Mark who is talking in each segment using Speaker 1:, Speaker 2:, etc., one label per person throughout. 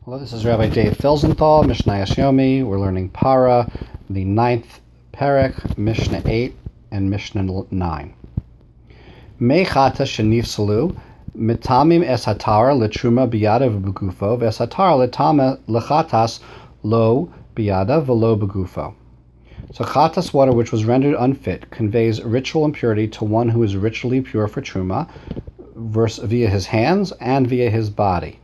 Speaker 1: Hello, this is Rabbi Dave Felsenthal, Mishnayos Yomi. We're learning Para, the 9th Perek, Mishnah 8, and Mishnah 9. Me chata shenifsalu, mitamim es hatar letruma biyada v'begufo, v'es hatar letama lechatas lo biyada v'lo begufo. So chatas water which was rendered unfit conveys ritual impurity to one who is ritually pure for truma, via his hands and via his body.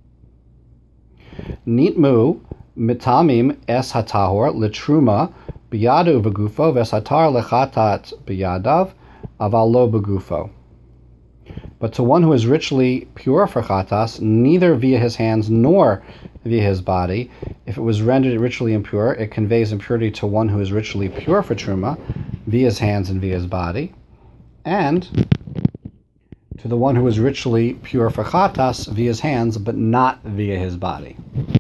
Speaker 1: Nitmu mitamim es hatahor letruma biyadu begufo v'satar lechatat biyadav aval lo begufo. But to one who is ritually pure for chatas, neither via his hands nor via his body, if it was rendered ritually impure, it conveys impurity to one who is ritually pure for truma, via his hands and via his body, and to the one who is ritually pure for chatas via his hands, but not via his body.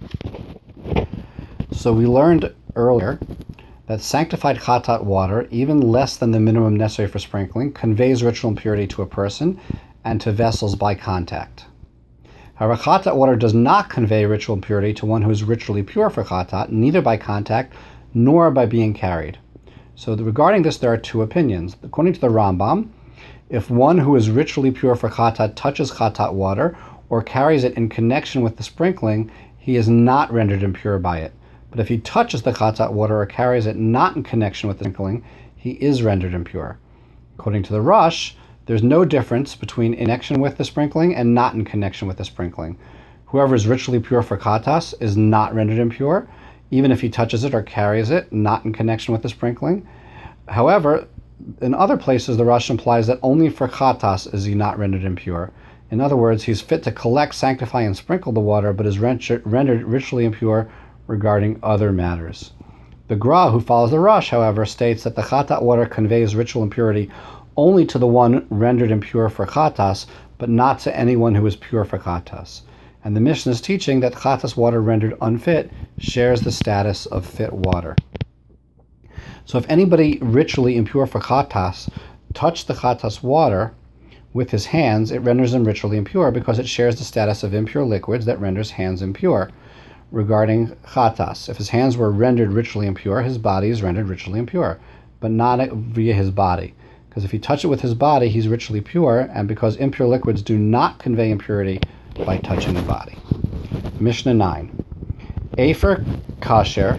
Speaker 1: So we learned earlier that sanctified chatat water, even less than the minimum necessary for sprinkling, conveys ritual impurity to a person and to vessels by contact. However, chatat water does not convey ritual impurity to one who is ritually pure for chatat, neither by contact nor by being carried. So regarding this, there are two opinions. According to the Rambam, if one who is ritually pure for chatat touches chatat water or carries it in connection with the sprinkling, he is not rendered impure by it. But if he touches the chatat water or carries it not in connection with the sprinkling, he is rendered impure. According to the Rosh, there's no difference between in connection with the sprinkling and not in connection with the sprinkling. Whoever is ritually pure for chatas is not rendered impure, even if he touches it or carries it not in connection with the sprinkling. However, in other places, the Rosh implies that only for chatas is he not rendered impure. In other words, he's fit to collect, sanctify, and sprinkle the water, but is rendered ritually impure regarding other matters. The Gra, who follows the Rosh, however, states that the chatat water conveys ritual impurity only to the one rendered impure for chatas, but not to anyone who is pure for chatas. And the Mishnah is teaching that chatas water rendered unfit shares the status of fit water. So if anybody ritually impure for chatas touched the chatas water with his hands, it renders him ritually impure because it shares the status of impure liquids that renders hands impure. Regarding chatas, if his hands were rendered ritually impure, his body is rendered ritually impure, but not via his body. Because if he touched it with his body, he's ritually pure, and because impure liquids do not convey impurity by touching the body. Mishnah 9. Efer kasher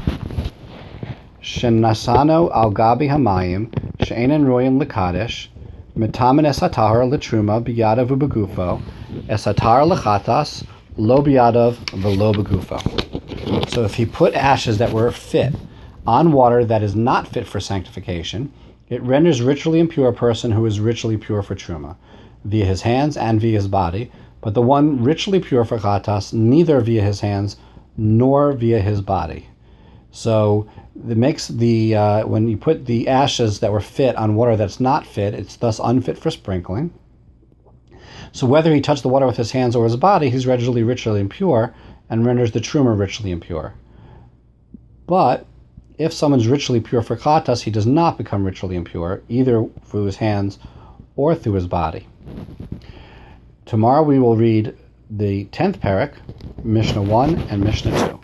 Speaker 1: shenasano al gabi hamayim she'enan royim lekadesh mitamin es hatar letruma biyadav ubegufo es hatar lechatas lo biyadav v'lo begufo. So if he put ashes that were fit on water that is not fit for sanctification, it renders ritually impure a person who is ritually pure for truma, via his hands and via his body, but the one ritually pure for chatas, neither via his hands nor via his body. So it makes the when you put the ashes that were fit on water that's not fit, it's thus unfit for sprinkling. So whether he touched the water with his hands or his body, he's ritually impure and renders the truma ritually impure. But if someone's ritually pure for chatas, he does not become ritually impure, either through his hands or through his body. Tomorrow we will read the 10th Perek, Mishnah 1 and Mishnah 2.